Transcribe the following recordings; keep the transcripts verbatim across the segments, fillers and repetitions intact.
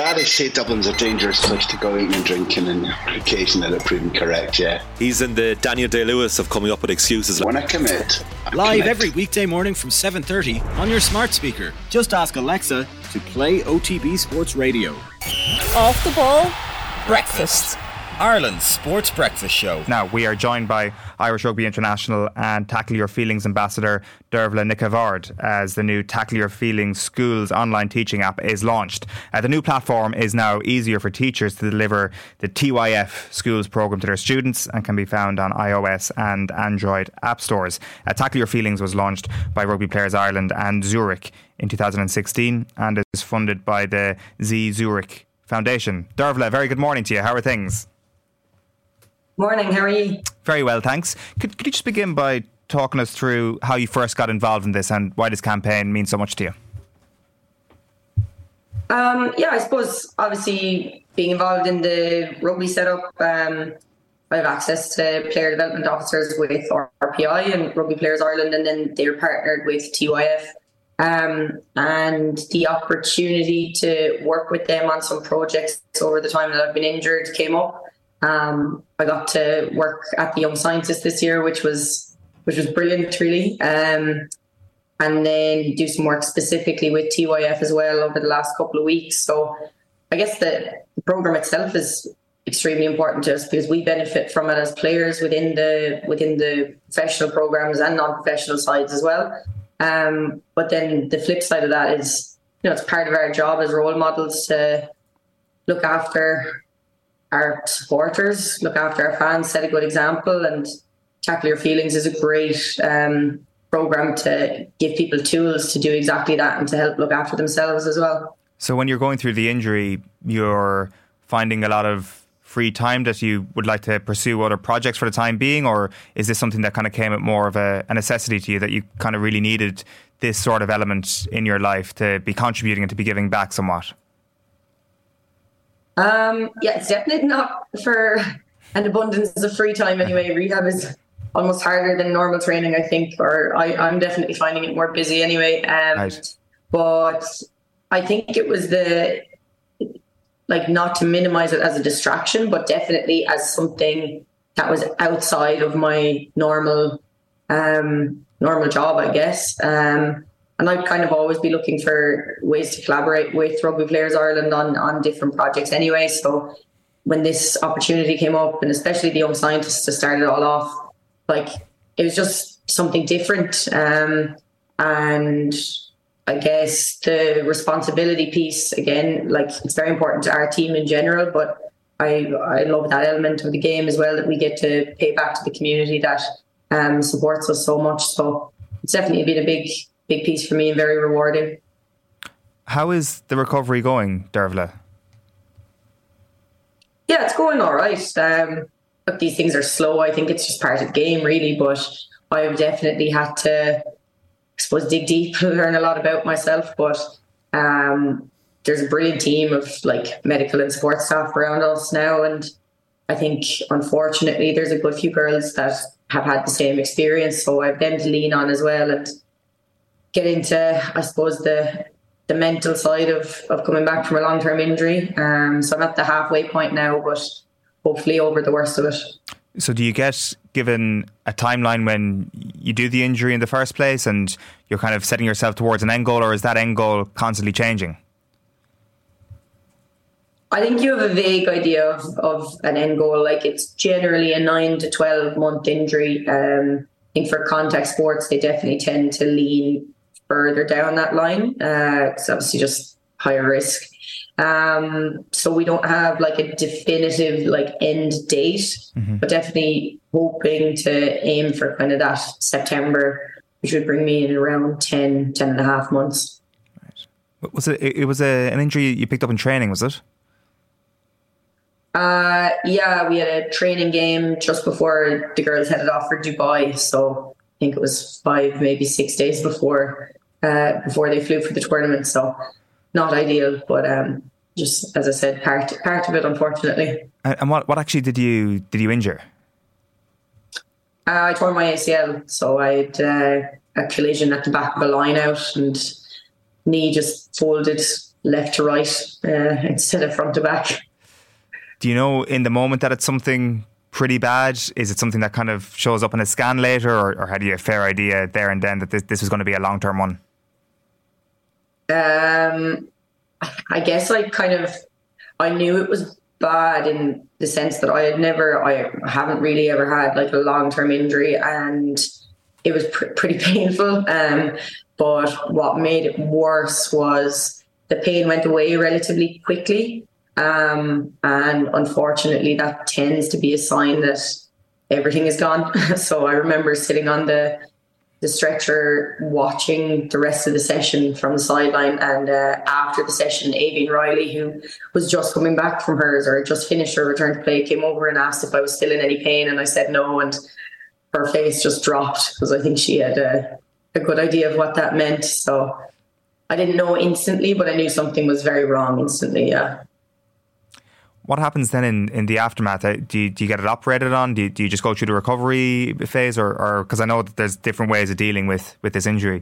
Yeah, they say Dublin's a dangerous place to go eating and drinking, and occasionally they're proven correct, yeah. He's in the Daniel Day-Lewis of coming up with excuses. When I commit, I Live commit. every weekday morning from seven thirty on your smart speaker. Just ask Alexa to play O T B Sports Radio. Off the ball, breakfast. Ireland's sports breakfast show. Now, we are joined by Irish Rugby International and Tackle Your Feelings ambassador Dervla Nicavard as the new Tackle Your Feelings Schools online teaching app is launched. Uh, the new platform is now easier for teachers to deliver the T Y F Schools programme to their students and can be found on iOS and Android app stores. Uh, Tackle Your Feelings was launched by Rugby Players Ireland and Zurich in two thousand sixteen and is funded by the Z Zurich Foundation. Dervla, very good morning to you. How are things? Morning, how are you? Very well, thanks. Could, could you just begin by talking us through how you first got involved in this and why this campaign means so much to you? Um, yeah, I suppose obviously being involved in the rugby setup, um, I have access to player development officers with R P I and Rugby Players Ireland, and then they're partnered with T Y F. Um, and the opportunity to work with them on some projects over the time that I've been injured came up. Um, I got to work at the Young Scientist this year, which was which was brilliant, really. Um, and then do some work specifically with T Y F as well over the last couple of weeks. So I guess the, the program itself is extremely important to us because we benefit from it as players within the within the professional programs and non-professional sides as well. Um, but then the flip side of that is, you know, it's part of our job as role models to look after our supporters, look after our fans, set a good example, and Tackle Your Feelings is a great um, program to give people tools to do exactly that and to help look after themselves as well. So when you're going through the injury, you're finding a lot of free time that you would like to pursue other projects for the time being, or is this something that kind of came at more of a, a necessity to you, that you kind of really needed this sort of element in your life to be contributing and to be giving back somewhat? Um, yeah, it's definitely not for an abundance of free time anyway. Rehab is almost harder than normal training, I think, or I, I'm definitely finding it more busy anyway. Um, right. But I think it was the, like, not to minimize it as a distraction, but definitely as something that was outside of my normal, um, normal job, I guess. Um, And I'd kind of always be looking for ways to collaborate with Rugby Players Ireland on, on different projects anyway. So when this opportunity came up, and especially the Young Scientists to start it all off, like, it was just something different. Um, and I guess the responsibility piece, again, like, it's very important to our team in general, but I, I love that element of the game as well, that we get to pay back to the community that um, supports us so much. So it's definitely been a big... big piece for me and very rewarding. How is the recovery going, Dervla? Yeah, it's going all right. Um, but these things are slow. I think it's just part of the game, really. But I've definitely had to, I suppose, dig deep and learn a lot about myself. But um, there's a brilliant team of like medical and support staff around us now. And I think, unfortunately, there's a good few girls that have had the same experience. So I have them to lean on as well, and get into, I suppose, the the mental side of, of coming back from a long-term injury. Um, so I'm at the halfway point now, but hopefully over the worst of it. So do you get given a timeline when you do the injury in the first place and you're kind of setting yourself towards an end goal, or is that end goal constantly changing? I think you have a vague idea of, of an end goal. Like, it's generally a nine to twelve month injury. Um, I think for contact sports, they definitely tend to lean further down that line. Uh, it's obviously just higher risk. Um, so we don't have like a definitive like end date, mm-hmm. but definitely hoping to aim for kind of that September, which would bring me in around ten, ten and a half months. Right. Was it, it was a, an injury you picked up in training, was it? Uh, yeah, we had a training game just before the girls headed off for Dubai. So I think it was five, maybe six days before uh, before they flew for the tournament. So not ideal, but um, just, as I said, part part of it, unfortunately. And what, what actually did you did you injure? Uh, I tore my A C L, so I had uh, a collision at the back of a line out, and knee just folded left to right uh, instead of front to back. Do you know in the moment that it's something pretty bad? Is it something that kind of shows up in a scan later, or, or had you a fair idea there and then that this, this was going to be a long-term one? Um, I guess I kind of, I knew it was bad in the sense that I had never, I haven't really ever had like a long-term injury, and it was pr- pretty painful. Um, but what made it worse was the pain went away relatively quickly. Um, and unfortunately that tends to be a sign that everything is gone. So I remember sitting on the the stretcher watching the rest of the session from the sideline, and uh, after the session, Avian Riley, who was just coming back from hers or just finished her return to play, came over and asked if I was still in any pain, and I said no, and her face just dropped because I think she had a, a good idea of what that meant. So I didn't know instantly, but I knew something was very wrong instantly, yeah. What happens then in, in the aftermath? Do you, do you get it operated on? Do you, do you just go through the recovery phase? Or because I know that there's different ways of dealing with, with this injury.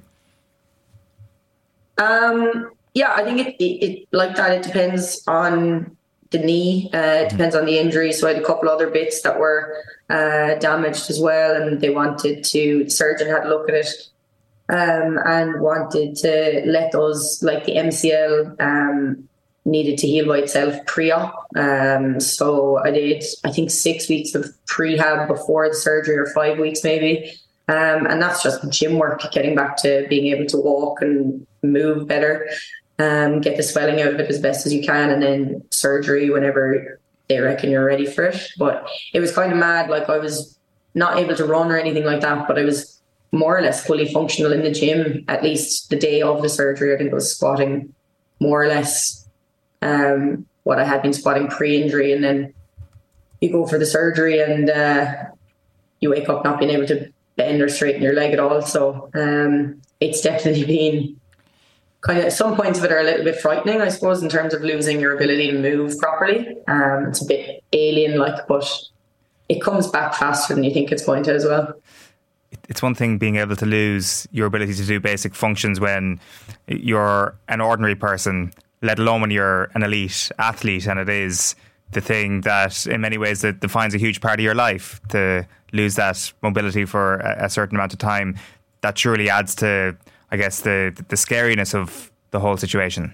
Um, yeah, I think it, it, it like that. It depends on the knee. Uh, it depends on the injury. So I had a couple other bits that were uh, damaged as well, and they wanted to. The surgeon had a look at it um, and wanted to let those, like the M C L. Um, needed to heal by itself pre-op. Um, so I did, I think, six weeks of prehab before the surgery, or five weeks maybe. Um, and that's just gym work, getting back to being able to walk and move better, um, get the swelling out of it as best as you can, and then surgery whenever they reckon you're ready for it. But it was kind of mad. Like, I was not able to run or anything like that, but I was more or less fully functional in the gym, at least the day of the surgery. I think I was squatting more or less Um, what I had been squatting pre-injury, and then you go for the surgery and uh, you wake up not being able to bend or straighten your leg at all. So um, it's definitely been kind of, some points of it are a little bit frightening, I suppose, in terms of losing your ability to move properly. Um, it's a bit alien-like, but it comes back faster than you think it's going to as well. It's one thing being able to lose your ability to do basic functions when you're an ordinary person, let alone when you're an elite athlete, and it is the thing that in many ways that defines a huge part of your life. To lose that mobility for a, a certain amount of time, that surely adds to, I guess, the the scariness of the whole situation.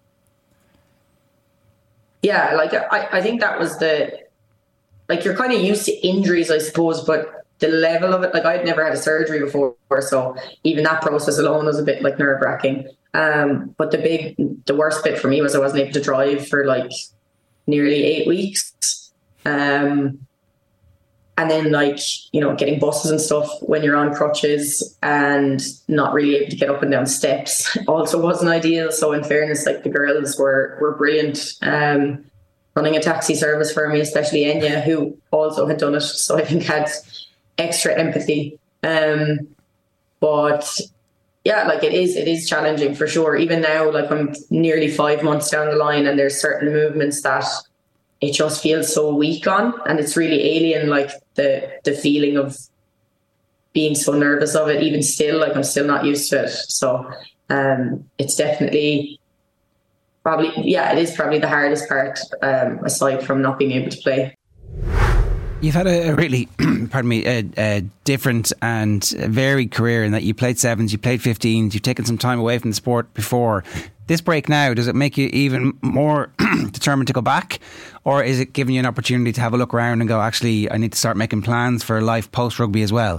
Yeah, like I, I think that was the, like, you're kind of used to injuries, I suppose, but the level of it, like, I'd never had a surgery before, so even that process alone was a bit like nerve wracking. Um, but the big, the worst bit for me was I wasn't able to drive for like nearly eight weeks. Um, and then, like, you know, getting buses and stuff when you're on crutches and not really able to get up and down steps also wasn't ideal. So in fairness, like, the girls were, were brilliant, um, running a taxi service for me, especially Enya, who also had done it. So I think had extra empathy. Um, but yeah, like, it is, it is challenging for sure. Even now, like, I'm nearly five months down the line, and there's certain movements that it just feels so weak on, and it's really alien, like the the feeling of being so nervous of it. Even still, like, I'm still not used to it. So um, it's definitely probably, yeah, it is probably the hardest part, um, aside from not being able to play. You've had a, a really, pardon me, a, a different and varied career in that you played sevens, you played fifteens, you've taken some time away from the sport before. This break now, does it make you even more determined to go back? Or is it giving you an opportunity to have a look around and go, actually, I need to start making plans for life post-rugby as well?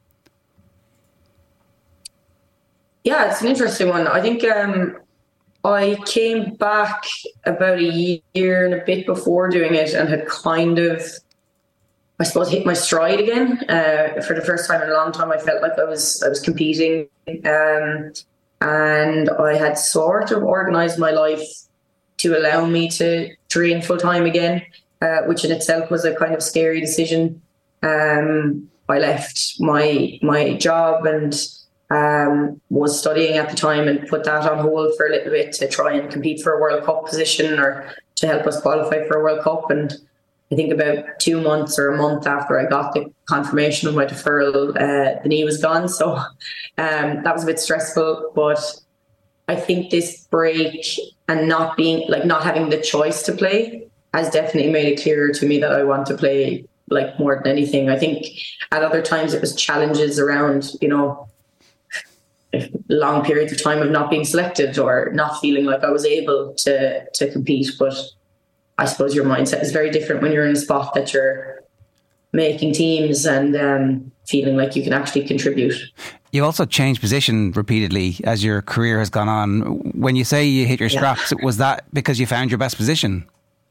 Yeah, it's an interesting one. I think um, I came back about a year and a bit before doing it, and had kind of, I suppose, hit my stride again. Uh, for the first time in a long time, I felt like I was I was competing, um, and I had sort of organised my life to allow me to train full time again, uh, which in itself was a kind of scary decision. Um, I left my my job and um, was studying at the time, and put that on hold for a little bit to try and compete for a World Cup position, or to help us qualify for a World Cup. And I think about two months or a month after I got the confirmation of my deferral, uh, the knee was gone. So um, that was a bit stressful. But I think this break and not being like not having the choice to play has definitely made it clearer to me that I want to play like more than anything. I think at other times it was challenges around, you know, long periods of time of not being selected or not feeling like I was able to to compete. But I suppose your mindset is very different when you're in a spot that you're making teams and um, feeling like you can actually contribute. You also changed position repeatedly as your career has gone on. When you say you hit your straps, yeah. was that because you found your best position?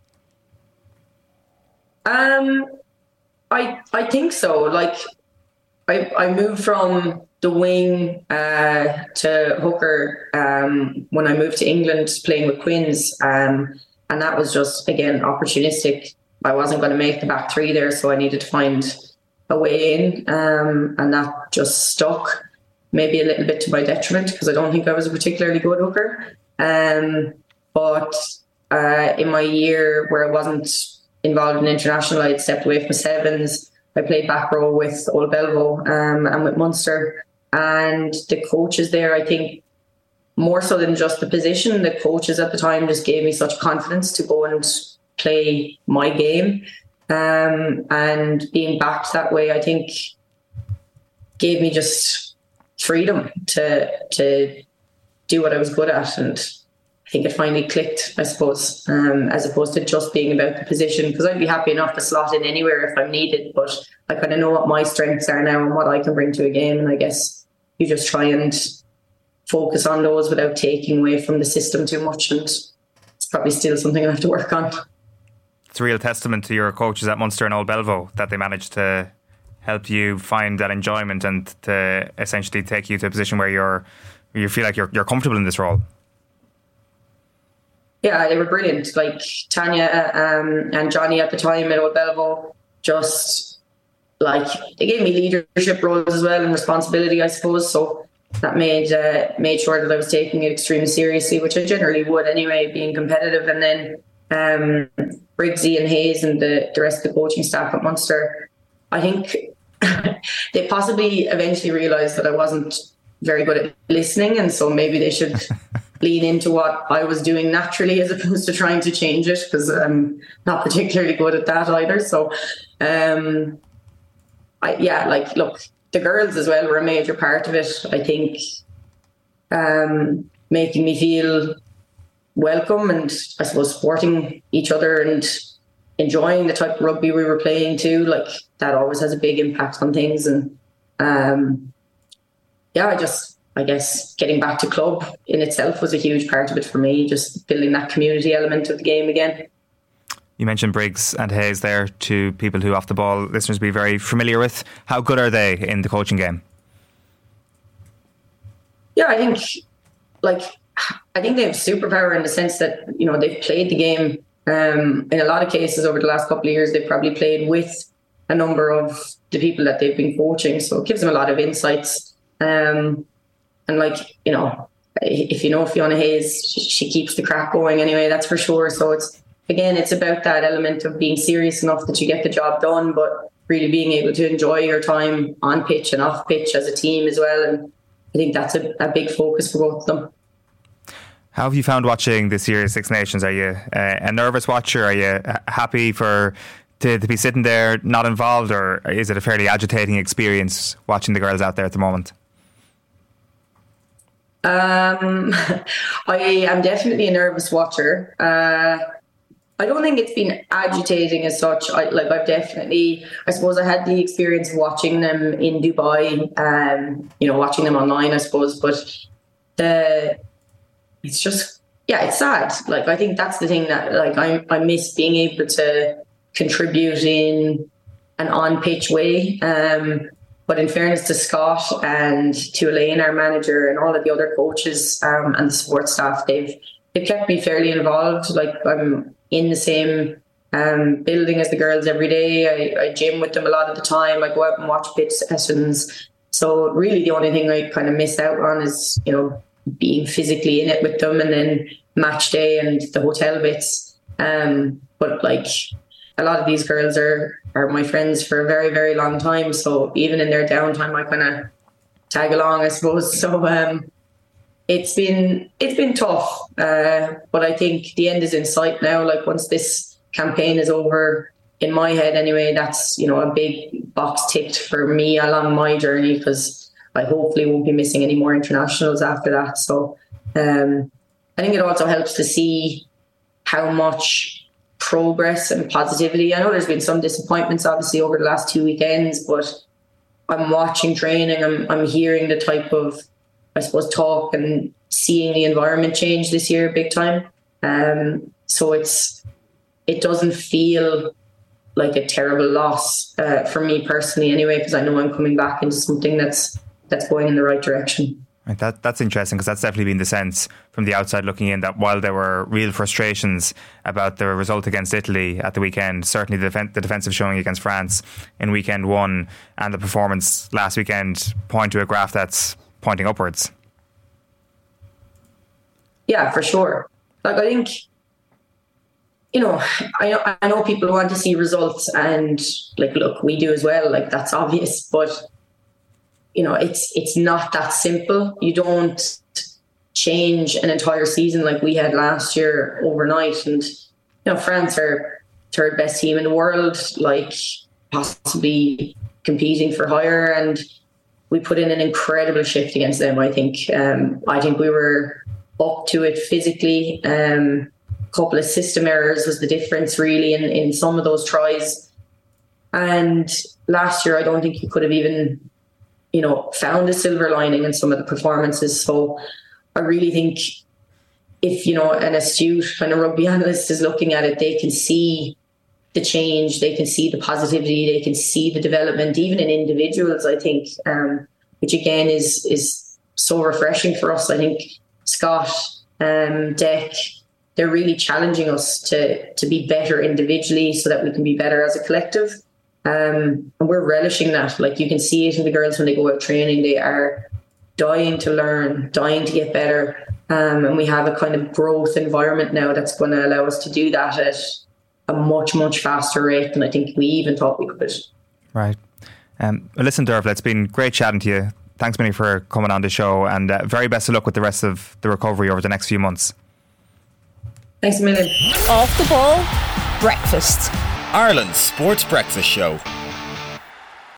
Um, I I think so. Like I I moved from the wing uh, to hooker um, when I moved to England playing with Quins, um, and that was just again opportunistic. I wasn't going to make the back three there, so I needed to find a way in, um, and that just stuck. Maybe a little bit to my detriment because I don't think I was a particularly good hooker. Um, but uh, in my year where I wasn't involved in international, I had stepped away from sevens. I played back row with Old Belvo um, and with Munster. And the coaches there, I think, more so than just the position, the coaches at the time just gave me such confidence to go and play my game. Um, and being backed that way, I think, gave me just freedom to to do what I was good at. And I think it finally clicked, I suppose, um, as opposed to just being about the position, because I'd be happy enough to slot in anywhere if I'm needed, but I kind of know what my strengths are now and what I can bring to a game, and I guess you just try and focus on those without taking away from the system too much, and it's probably still something I have to work on. It's a real testament to your coaches at Munster and Old Belvo that they managed to help you find that enjoyment and to essentially take you to a position where you're where you feel like you're you're comfortable in this role. Yeah, they were brilliant. Like Tanya um, and Johnny at the time at Old Belvo, just like they gave me leadership roles as well and responsibility, I suppose. So that made uh, made sure that I was taking it extremely seriously, which I generally would anyway, being competitive. And then um, Briggsy and Hayes and the, the rest of the coaching staff at Munster, I think they possibly eventually realised that I wasn't very good at listening, and so maybe they should lean into what I was doing naturally as opposed to trying to change it, because I'm not particularly good at that either. So, um, I, yeah, like, look, the girls as well were a major part of it. I think um, making me feel welcome and I suppose supporting each other and enjoying the type of rugby we were playing too, like that always has a big impact on things. And um, yeah, I just, I guess getting back to club in itself was a huge part of it for me, just building that community element of the game again. You mentioned Briggs and Hayes there, two people who off the ball listeners will be very familiar with. How good are they in the coaching game? Yeah, I think like I think they have superpower in the sense that, you know, they've played the game um, in a lot of cases over the last couple of years. They've probably played with a number of the people that they've been coaching, so it gives them a lot of insights. Um, and like, you know, if you know Fiona Hayes, she keeps the crack going anyway, that's for sure. So it's, again, it's about that element of being serious enough that you get the job done, but really being able to enjoy your time on pitch and off pitch as a team as well. And I think that's a, a big focus for both of them. How have you found watching this year's Six Nations? Are you uh, a nervous watcher? Are you happy for to, to be sitting there not involved, or is it a fairly agitating experience watching the girls out there at the moment? Um, I am definitely a nervous watcher. Uh, I don't think it's been agitating as such. I, like I've definitely, I suppose I had the experience of watching them in Dubai, um, you know, watching them online, I suppose, but the, it's just, yeah, it's sad. Like, I think that's the thing that like I, I miss being able to contribute in an on-pitch way. Um, But in fairness to Scott and to Elaine, our manager, and all of the other coaches um, and the support staff, they've they've kept me fairly involved. Like I'm in the same um, building as the girls every day. I, I gym with them a lot of the time. I go out and watch pitch sessions. So really the only thing I kind of miss out on is, you know, being physically in it with them, and then match day and the hotel bits. Um, but like a lot of these girls are are my friends for a very, very long time. So even in their downtime, I kind of tag along, I suppose. So um, it's been it's been tough, uh, but I think the end is in sight now. Like once this campaign is over, in my head anyway, that's, you know, a big box ticked for me along my journey, because I hopefully won't be missing any more internationals after that. So um, I think it also helps to see how much progress and positivity. I know there's been some disappointments obviously over the last two weekends, but I'm watching training, I'm I'm hearing the type of, I suppose, talk and seeing the environment change this year big time. Um, so it's it doesn't feel like a terrible loss uh, for me personally anyway, because I know I'm coming back into something that's that's going in the right direction. Right, that, that's interesting, because that's definitely been the sense from the outside looking in, that while there were real frustrations about the result against Italy at the weekend, certainly the, def- the defensive showing against France in weekend one and the performance last weekend point to a graph that's pointing upwards. Yeah, for sure. Like, I think, you know, I, I know people want to see results, and like, look, we do as well. Like, that's obvious, but you know, it's it's not that simple. You don't change an entire season like we had last year overnight. And you know, France are third best team in the world, like possibly competing for higher, and we put in an incredible shift against them. I think um, I think we were up to it physically. Um, a couple of system errors was the difference really in, in some of those tries. And last year, I don't think you could have even, you know, found a silver lining in some of the performances. So I really think if, you know, an astute kind of rugby analyst is looking at it, they can see the change, they can see the positivity, they can see the development, even in individuals, I think, um, which again is is so refreshing for us. I think Scott, um, Deck, they're really challenging us to to be better individually so that we can be better as a collective. Um, and we're relishing that. Like, you can see it in the girls when they go out training. They are dying to learn, dying to get better. Um, and we have a kind of growth environment now that's going to allow us to do that at a much, much faster rate than I think we even thought we could. Right. Um, listen, Dervla, it's been great chatting to you. Thanks, Minnie, for coming on the show, and uh, very best of luck with the rest of the recovery over the next few months. Thanks a million. Off the ball, breakfast. Ireland's Sports Breakfast Show.